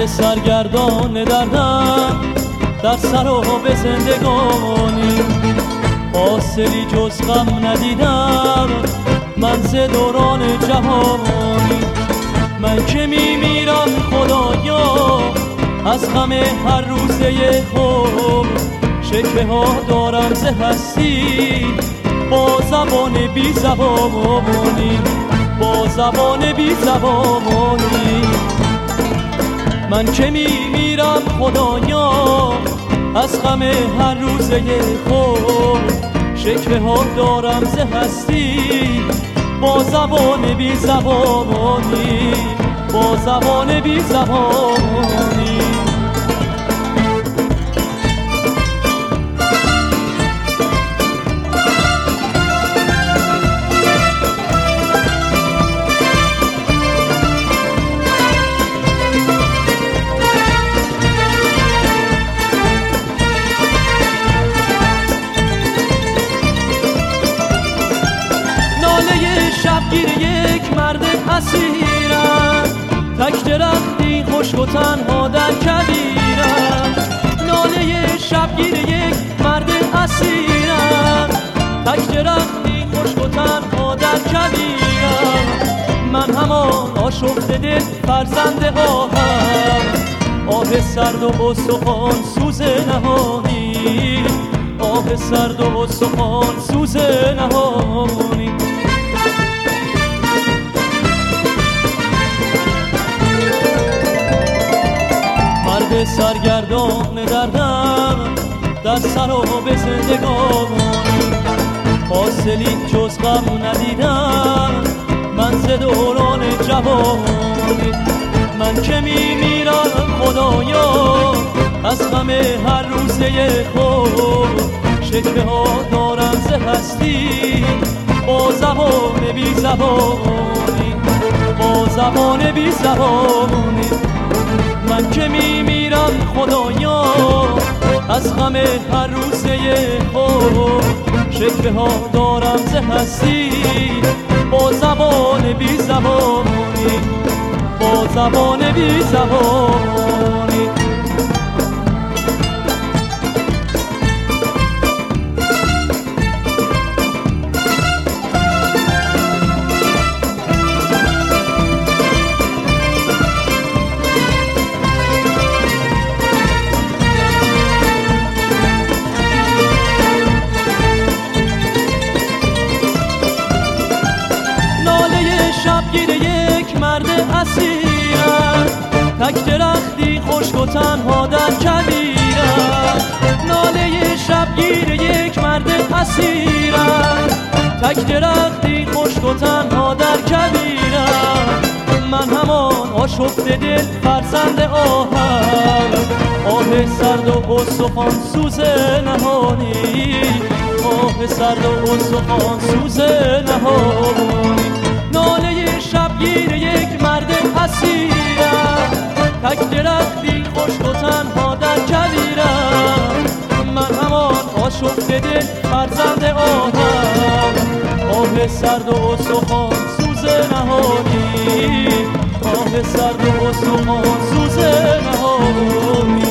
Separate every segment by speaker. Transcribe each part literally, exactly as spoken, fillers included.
Speaker 1: مرد سرگردان دردم در سر و به زندگانی، حاصلی جز غم ندیدم من ز دوران جوانی. من که میمیرم خدایا از غم هر روزه خوب، شکوه ها دارم ز هستی با زبان بی زبانی، با زبان بی زبانی. من که میمیرم خدایا از غم هر روزه خوب، شکوه ها دارم ز هستی با زبان بی زبانی، با زبان بی زبانی. شبگیر یک مرد اسیرم، تک درختی خشک و تنها در کویرم. ناله شبگیر یک مرد اسیرم، تک درختی خشک و تنها در کویرم. من همان آشفته دل فرزند آهم، آه سرد و استخوان سوز نهانی، آه سرد و استخوان سوز نهانی. مرد سرگردان دردم در سر و به زندگانی، حاصلی جز غم ندیدم من ز دوران جوانی. من که میمیرم خدایا از غم هر روزه خوب، شکوه ها دارم ز هستی با زبان بی زبانی، با زبان بی زبانی. من که میمیرم خدایا از غم هر روزه خوب، شکوه ها دارم ز هستی با زبان بی زبانی، با زبان بی زبانی. شبگیر یک مرد اسیرم، تک درختی خشک و تنها در کویرم. ناله شبگیر یک مرد اسیرم، تک درختی خشک و تنها در کویرم. من همان آشفته دل فرزند آهم، آه سرد و استخوان سوز نهانی، آه سرد و استخوان سوز نهانی. ناله شبگیر یک مرد اسیرم، تک درختی خشک و تنها در کویرم. من همان آشفته دل فرزند آهم، آه سرد و استخوان سوز نهانی، آه سرد و استخوان سوز نهانی.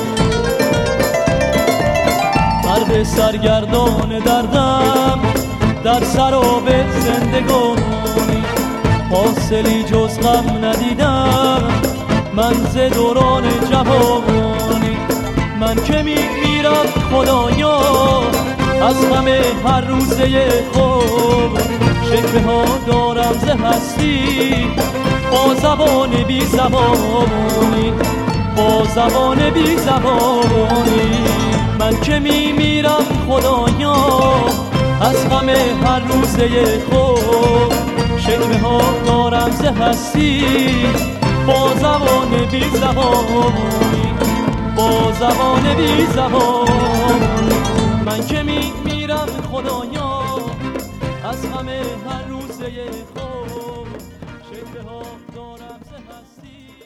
Speaker 1: مرد سرگردان دردم در سر و به زندگانی، حاصلی جز غم ندیدم من ز دوران جوانی. من که میمیرم خدایا از غم هر روزه خوب، شکوه ها دارم ز هستی با زبان بی زبانی، با زبان بی زبانی. من که میمیرم خدایا از غم هر روزه خوب، شکوه ها دارم ز هستی با زبان بی زبانی، با زبان بی زبانی. من که میمیرم خدایا از غم هر روزه خوب، شکوه ها دارم ز هستی.